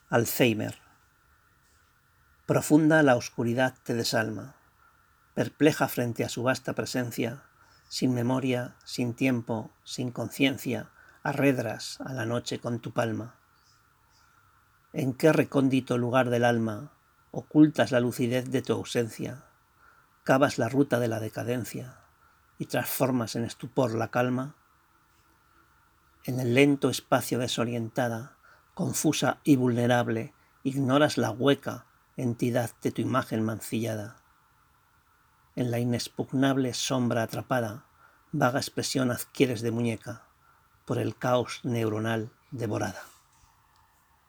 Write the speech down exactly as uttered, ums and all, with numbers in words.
Alzheimer. Profunda la oscuridad te desalma, perpleja frente a su vasta presencia, sin memoria, sin tiempo, sin conciencia, arredras a la noche con tu palma. ¿En qué recóndito lugar del alma ocultas la lucidez de tu ausencia? Cavas la ruta de la decadencia y transformas en estupor la calma. En el lento espacio desorientada, confusa y vulnerable, ignoras la hueca entidad de tu imagen mancillada. En la inexpugnable sombra atrapada, vaga expresión adquieres de muñeca, por el caos neuronal devorada.